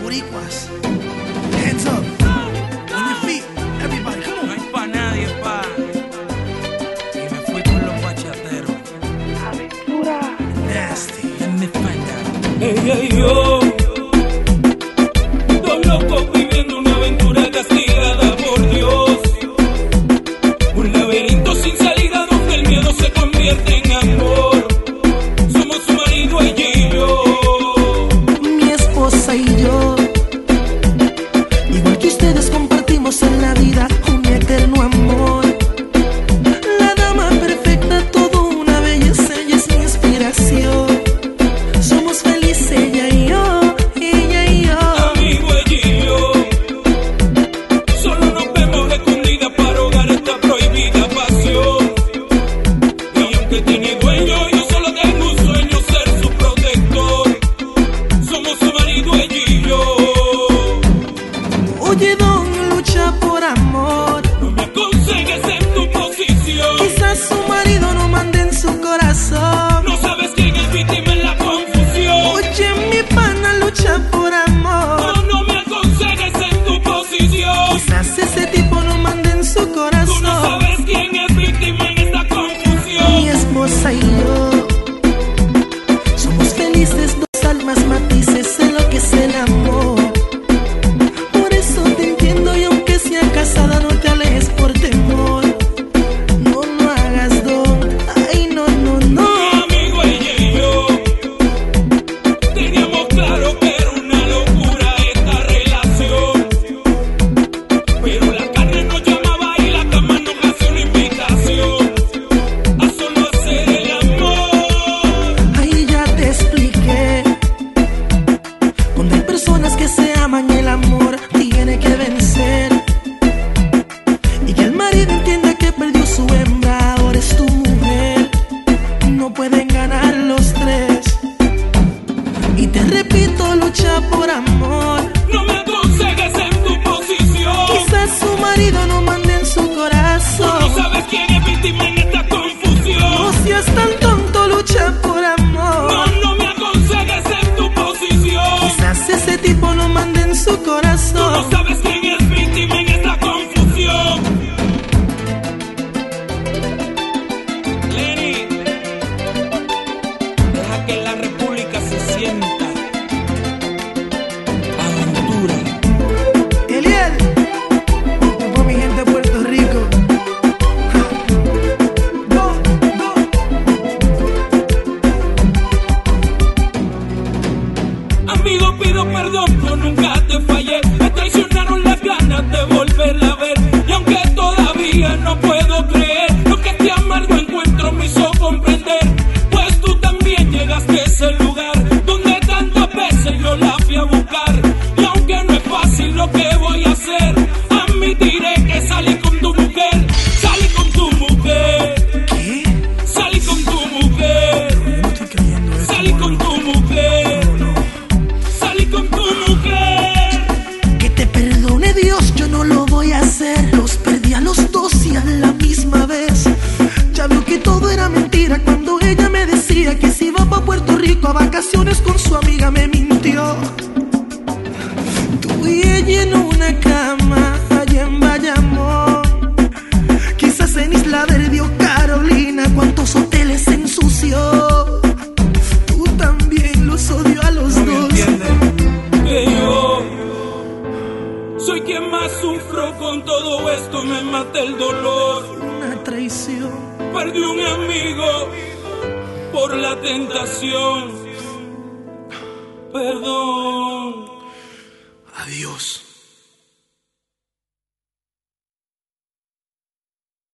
boricuas. Hands up. On your feet. Everybody, come on. No hay pa' nadie, pa. Y me fui con los bachateros. Aventura. Nasty. Let me find out. Ella y yo, dos locos viviendo una aventura castigada por Dios. Un laberinto sin salida donde el miedo se convierte en amor. Somos su marido, ella y yo. Mi esposa y yo, igual que ustedes, compartimos en la vida un eterno amor. La dama perfecta, todo una belleza, ella es mi inspiración. Somos felices, ella y yo, ella y yo. Amigo, ella y yo, solo nos vemos escondidas para ahogar esta prohibida pasión. Y aunque tiene dueño, yo solo tengo un sueño, ser su protector. Somos su marido, ella y yo. Oye, don, lucha por amor. No me aconsejes en tu posición. Quizás su marido no mande en su corazón. No sabes quién es víctima en la confusión. Oye, mi pana, lucha por amor. No me aconsejes en tu posición. Quizás ese tipo no mande en su Tú no corazón. sabes quién es víctima en esta confusión. Mi esposa y yo somos felices, dos almas matices en lo que es el amor. Por eso te entiendo, y aunque sea casada, no te alejes por temor. No, no hagas don. Ay, no, no, no. Mi amigo, ella y yo teníamos claro que era una locura esta relación. Pero la carne nos llamaba y la cama nos hacía una invitación a solo hacer el amor. Ahí ya te expliqué. Cuando hay personas que se aman, el amor tiene que vencer. Y que el marido entienda que perdió su hembra, ahora es tu mujer. No pueden ganar los tres. Y te repito, lucha por amor. No me aconsejes en tu posición. Quizás su marido no mande en su Tú no corazón. sabes quién es víctima en esta confusión. No seas tan tonto, lucha por amor. No me aconsejes en tu posición. Quizás ese tipo no mande en su Tú corazón. no sabes quién es víctima en esta confusión. Lenny, deja que la república se sienta. Aventura. Eliel. Esto fue mi gente de Puerto Rico. Go, go. Amigo, pido perdón, yo nunca te fallé. Me traicionaron las ganas de volverla a ver. Y aunque todavía no puedo creer lo que este amargo encuentro me hizo comprender, pues tú también llegaste a ese lugar donde tantas veces yo la fui a buscar. Y aunque no es fácil lo que voy a hacer, admitiré que salí con tu mujer. Salí con tu mujer. ¿Qué? Salí con tu mujer. No estoy creyendo esto. Salí con tu mujer. No, no. Salí con tu mujer. Que te perdone Dios, yo no lo voy a hacer. Los perdí a los dos y a la misma vez. Ya vio que todo era mentira cuando ella me decía que se iba pa' Puerto Rico a vacaciones con su amiga, me mintió. Tú y ella en una cama allá en Bayamón. Quizás en Isla Verde o Carolina, cuántos hoteles ensució. Tú también los odio a los No me dos. entiendes. Que yo soy quien más sufro con todo esto, me mata el dolor. Una traición. Perdí un amigo por la tentación. Perdón. Adiós.